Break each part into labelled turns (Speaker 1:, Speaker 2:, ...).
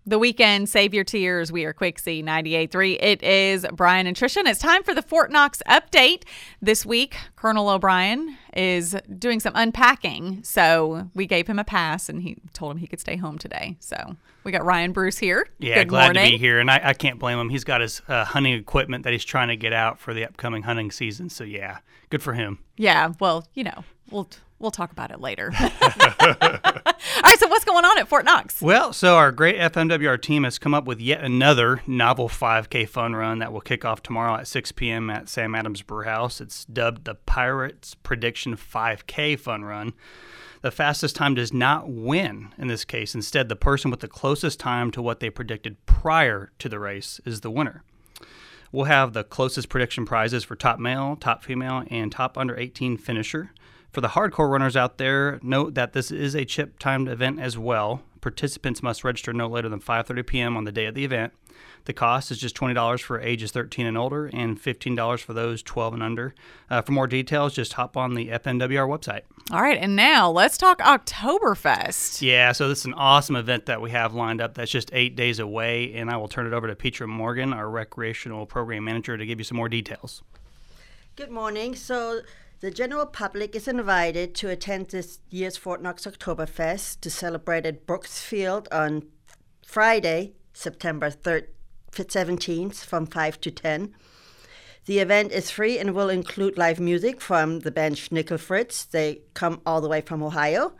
Speaker 1: The weekend, save your tears. We are Quixie 98.3. It is Brian and Tricia, and it's time for the Fort Knox update. This week, Colonel O'Brien is doing some unpacking, so we gave him a pass, and he told him he could stay home today. So we got Ryan Bruce here.
Speaker 2: Yeah,
Speaker 1: Good
Speaker 2: glad
Speaker 1: morning.
Speaker 2: to be here, and I can't blame him. He's got his hunting equipment that he's trying to get out for the upcoming hunting season, so yeah, good for him.
Speaker 1: Yeah, well, we'll talk about it later. All right, so what's going on at Fort Knox?
Speaker 2: Well, so our great FMWR team has come up with yet another novel 5K fun run that will kick off tomorrow at 6 p.m. at Sam Adams Brewhouse. It's dubbed the Pirates Prediction 5K Fun Run. The fastest time does not win in this case. Instead, the person with the closest time to what they predicted prior to the race is the winner. We'll have the closest prediction prizes for top male, top female, and top under 18 finisher. For the hardcore runners out there, note that this is a chip-timed event as well. Participants must register no later than 5:30 p.m. on the day of the event. The cost is just $20 for ages 13 and older and $15 for those 12 and under. For more details, just hop on the FMWR website.
Speaker 1: All right, and now let's talk Oktoberfest.
Speaker 2: Yeah, so this is an awesome event that we have lined up that's just 8 days away, and I will turn it over to Petra Morgan, our recreational program manager, to give you some more details.
Speaker 3: Good morning. So the general public is invited to attend this year's Fort Knox Oktoberfest to celebrate at Brooksfield on Friday, September 17th from 5 to 10. The event is free and will include live music from the band Schnickel Fritz. They come all the way from Ohio.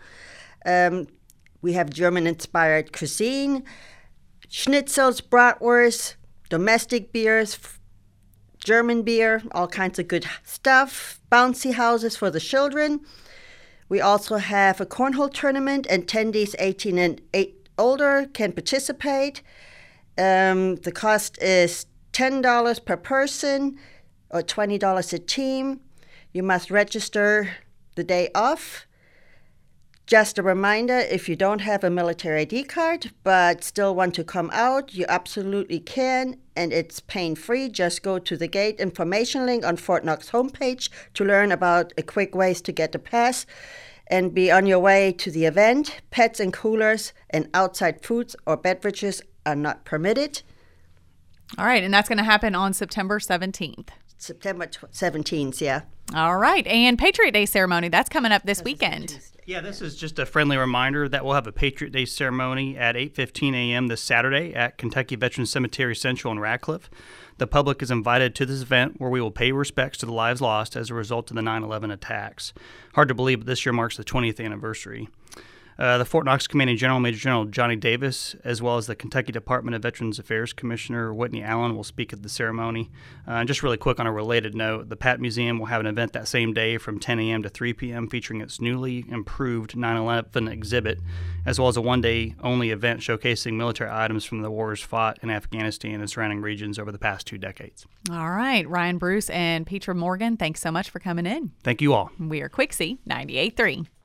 Speaker 3: We have German-inspired cuisine, schnitzels, bratwurst, domestic beers, German beer, all kinds of good stuff, bouncy houses for the children. We also have a cornhole tournament, and attendees 18 and older can participate. The cost is $10 per person or $20 a team. You must register the day off. Just a reminder, if you don't have a military ID card but still want to come out, you absolutely can, and it's pain-free. Just go to the gate information link on Fort Knox homepage to learn about a quick ways to get the pass and be on your way to the event. Pets and coolers and outside foods or beverages are not permitted.
Speaker 1: All right, and that's going to happen on September 17th.
Speaker 3: September 17th, yeah.
Speaker 1: All right, and Patriot Day ceremony, that's coming up this weekend.
Speaker 2: Yeah, this is just a friendly reminder that we'll have a Patriot Day ceremony at 8:15 a.m. this Saturday at Kentucky Veterans Cemetery Central in Radcliffe. The public is invited to this event where we will pay respects to the lives lost as a result of the 9/11 attacks. Hard to believe, but this year marks the 20th anniversary. The Fort Knox Commanding General, Major General Johnny Davis, as well as the Kentucky Department of Veterans Affairs Commissioner Whitney Allen will speak at the ceremony. And just really quick on a related note, the Pat Museum will have an event that same day from 10 a.m. to 3 p.m. featuring its newly improved 9/11 exhibit, as well as a one-day only event showcasing military items from the wars fought in Afghanistan and surrounding regions over the past 2 decades.
Speaker 1: All right, Ryan Bruce and Petra Morgan, thanks so much for coming in.
Speaker 2: Thank you all.
Speaker 1: We are Quixie 98.3.